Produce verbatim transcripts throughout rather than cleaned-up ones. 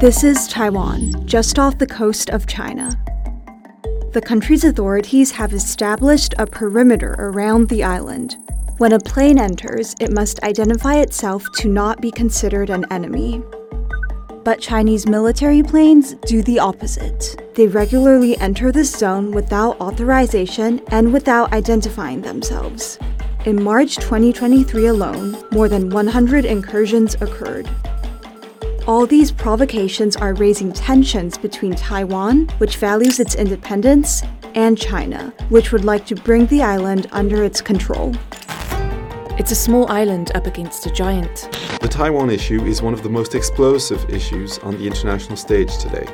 This is Taiwan, just off the coast of China. The country's authorities have established a perimeter around the island. When a plane enters, it must identify itself to not be considered an enemy. But Chinese military planes do the opposite. They regularly enter this zone without authorization and without identifying themselves. In March twenty twenty-three alone, more than one hundred incursions occurred. All these provocations are raising tensions between Taiwan, which values its independence, and China, which would like to bring the island under its control. It's a small island up against a giant. The Taiwan issue is one of the most explosive issues on the international stage today.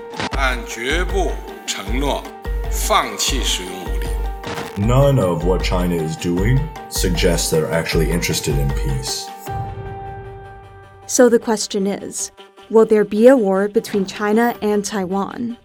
None of what China is doing suggests they're actually interested in peace. So the question is, will there be a war between China and Taiwan?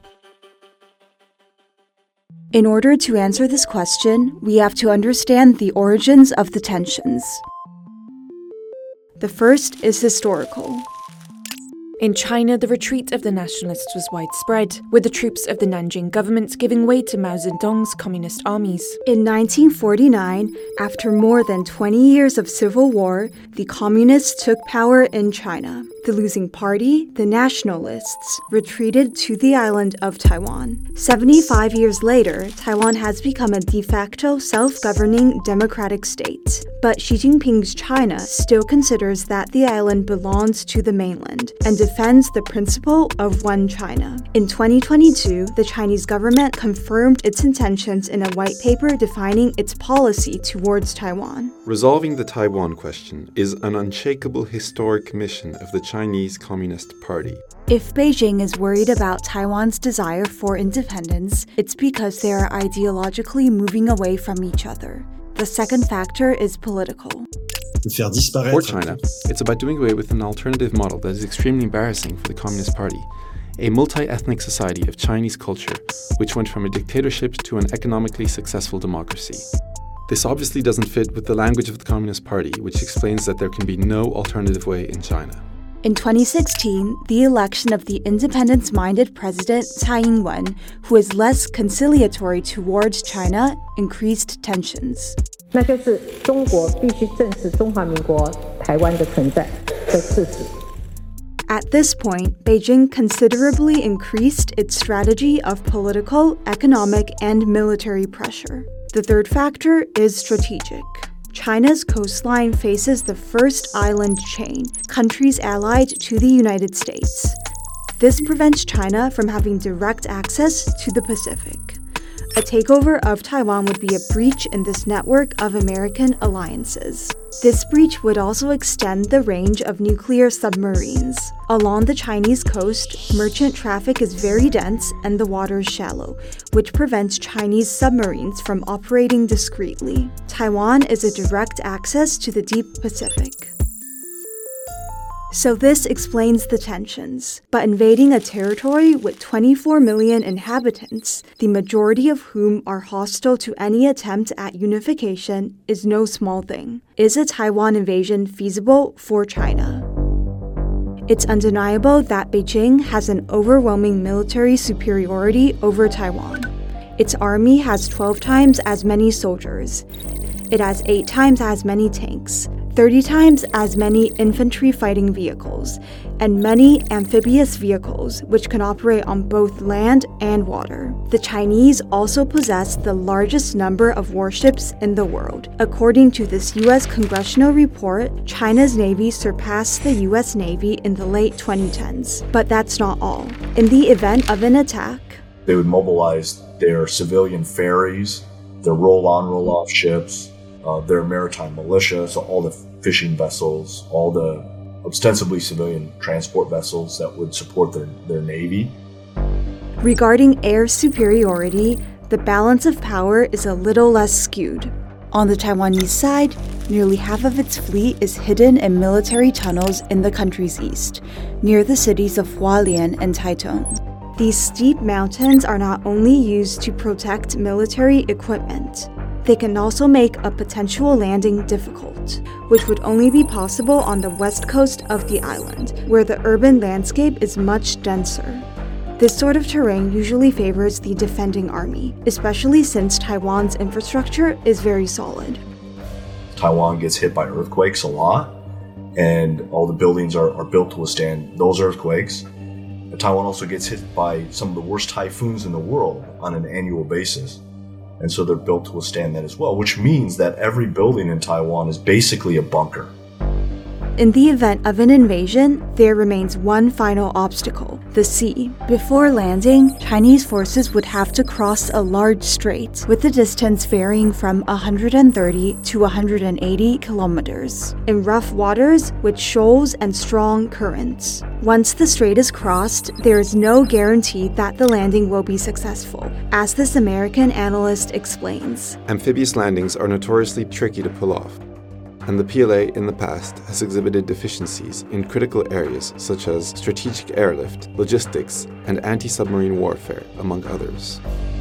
In order to answer this question, we have to understand the origins of the tensions. The first is historical. In China, the retreat of the nationalists was widespread, with the troops of the Nanjing government giving way to Mao Zedong's communist armies. In nineteen forty-nine, after more than twenty years of civil war, the communists took power in China. The losing party, the nationalists, retreated to the island of Taiwan. seventy-five years later, Taiwan has become a de facto self-governing democratic state. But Xi Jinping's China still considers that the island belongs to the mainland and defends the principle of one China. In twenty twenty-two, the Chinese government confirmed its intentions in a white paper defining its policy towards Taiwan. Resolving the Taiwan question is an unshakable historic mission of the Chinese Communist Party. If Beijing is worried about Taiwan's desire for independence, it's because they are ideologically moving away from each other. The second factor is political. For China, it's about doing away with an alternative model that is extremely embarrassing for the Communist Party, a multi-ethnic society of Chinese culture, which went from a dictatorship to an economically successful democracy. This obviously doesn't fit with the language of the Communist Party, which explains that there can be no alternative way in China. In twenty sixteen, the election of the independence-minded president Tsai Ing-wen, who is less conciliatory towards China, increased tensions. At this point, Beijing considerably increased its strategy of political, economic, and military pressure. The third factor is strategic. China's coastline faces the first island chain, countries allied to the United States. This prevents China from having direct access to the Pacific. A takeover of Taiwan would be a breach in this network of American alliances. This breach would also extend the range of nuclear submarines. Along the Chinese coast, merchant traffic is very dense and the water is shallow, which prevents Chinese submarines from operating discreetly. Taiwan is a direct access to the deep Pacific. So this explains the tensions. But invading a territory with twenty-four million inhabitants, the majority of whom are hostile to any attempt at unification, is no small thing. Is a Taiwan invasion feasible for China? It's undeniable that Beijing has an overwhelming military superiority over Taiwan. Its army has twelve times as many soldiers. It has eight times as many tanks, thirty times as many infantry fighting vehicles, and many amphibious vehicles which can operate on both land and water. The Chinese also possess the largest number of warships in the world. According to this U S congressional report, China's Navy surpassed the U S Navy in the late twenty tens. But that's not all. In the event of an attack, they would mobilize their civilian ferries, their roll-on, roll-off ships, Uh, their maritime militia, so all the fishing vessels, all the ostensibly civilian transport vessels that would support their, their navy. Regarding air superiority, the balance of power is a little less skewed. On the Taiwanese side, nearly half of its fleet is hidden in military tunnels in the country's east, near the cities of Hualien and Taitung. These steep mountains are not only used to protect military equipment. They can also make a potential landing difficult, which would only be possible on the west coast of the island, where the urban landscape is much denser. This sort of terrain usually favors the defending army, especially since Taiwan's infrastructure is very solid. Taiwan gets hit by earthquakes a lot, and all the buildings are, are built to withstand those earthquakes. And Taiwan also gets hit by some of the worst typhoons in the world on an annual basis. And so they're built to withstand that as well, which means that every building in Taiwan is basically a bunker. In the event of an invasion, there remains one final obstacle, the sea. Before landing, Chinese forces would have to cross a large strait, with the distance varying from one hundred thirty to one hundred eighty kilometers, in rough waters with shoals and strong currents. Once the strait is crossed, there is no guarantee that the landing will be successful, as this American analyst explains. Amphibious landings are notoriously tricky to pull off, and the P L A in the past has exhibited deficiencies in critical areas such as strategic airlift, logistics, and anti-submarine warfare, among others.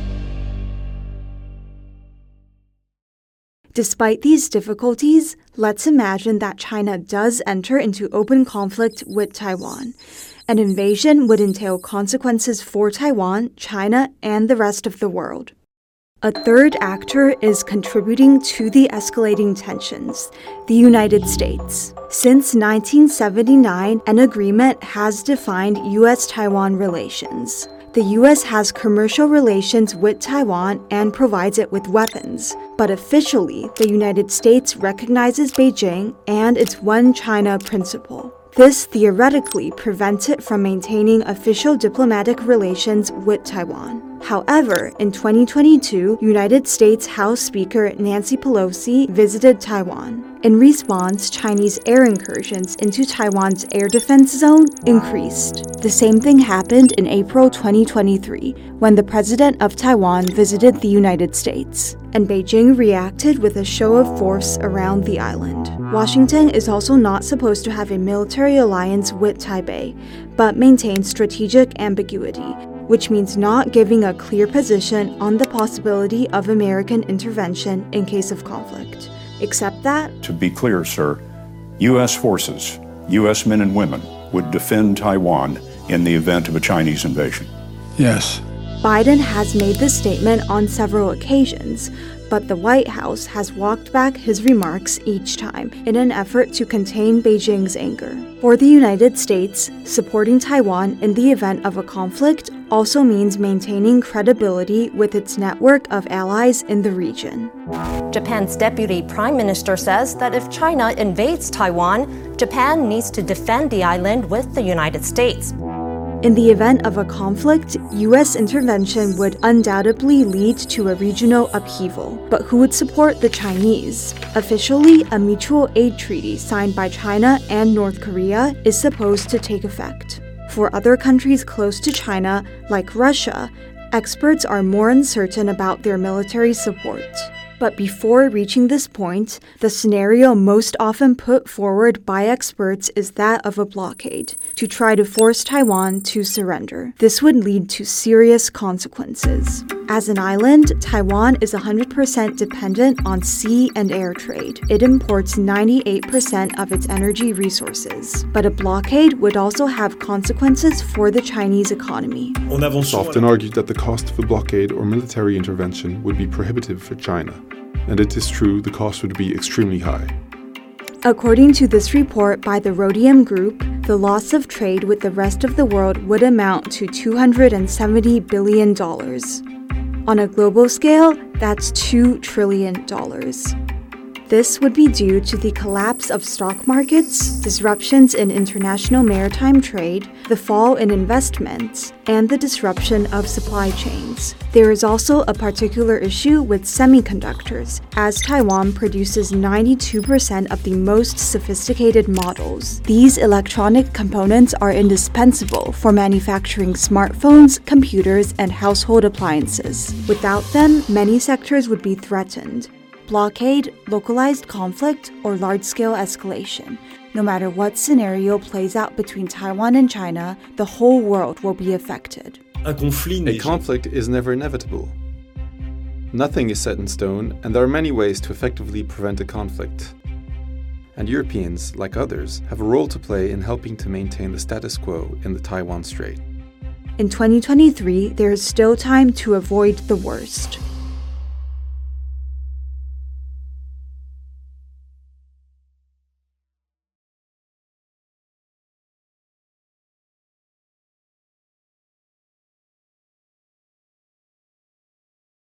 Despite these difficulties, let's imagine that China does enter into open conflict with Taiwan. An invasion would entail consequences for Taiwan, China, and the rest of the world. A third actor is contributing to the escalating tensions, the United States. Since nineteen seventy-nine, an agreement has defined U S Taiwan relations. The U S has commercial relations with Taiwan and provides it with weapons. But officially, the United States recognizes Beijing and its One China principle. This theoretically prevents it from maintaining official diplomatic relations with Taiwan. However, in twenty twenty-two, United States House Speaker Nancy Pelosi visited Taiwan. In response, Chinese air incursions into Taiwan's air defense zone increased. The same thing happened in April twenty twenty-three, when the president of Taiwan visited the United States, and Beijing reacted with a show of force around the island. Washington is also not supposed to have a military alliance with Taipei, but maintains strategic ambiguity, which means not giving a clear position on the possibility of American intervention in case of conflict. Except that, to be clear, sir, U S forces, U S men and women, would defend Taiwan in the event of a Chinese invasion. Yes. Biden has made this statement on several occasions, but the White House has walked back his remarks each time in an effort to contain Beijing's anger. For the United States, supporting Taiwan in the event of a conflict also means maintaining credibility with its network of allies in the region. Japan's deputy prime minister says that if China invades Taiwan, Japan needs to defend the island with the United States. In the event of a conflict, U S intervention would undoubtedly lead to a regional upheaval. But who would support the Chinese? Officially, a mutual aid treaty signed by China and North Korea is supposed to take effect. For other countries close to China, like Russia, experts are more uncertain about their military support. But before reaching this point, the scenario most often put forward by experts is that of a blockade, to try to force Taiwan to surrender. This would lead to serious consequences. As an island, Taiwan is one hundred percent dependent on sea and air trade. It imports ninety-eight percent of its energy resources. But a blockade would also have consequences for the Chinese economy. It's often argued that the cost of a blockade or military intervention would be prohibitive for China. And it is true the cost would be extremely high. According to this report by the Rhodium Group, the loss of trade with the rest of the world would amount to two hundred seventy billion dollars. On a global scale, that's two trillion dollars. This would be due to the collapse of stock markets, disruptions in international maritime trade, the fall in investments, and the disruption of supply chains. There is also a particular issue with semiconductors, as Taiwan produces ninety-two percent of the most sophisticated models. These electronic components are indispensable for manufacturing smartphones, computers, and household appliances. Without them, many sectors would be threatened. Blockade, localized conflict, or large-scale escalation. No matter what scenario plays out between Taiwan and China, the whole world will be affected. A conflict is never inevitable. Nothing is set in stone, and there are many ways to effectively prevent a conflict. And Europeans, like others, have a role to play in helping to maintain the status quo in the Taiwan Strait. In twenty twenty-three, there is still time to avoid the worst.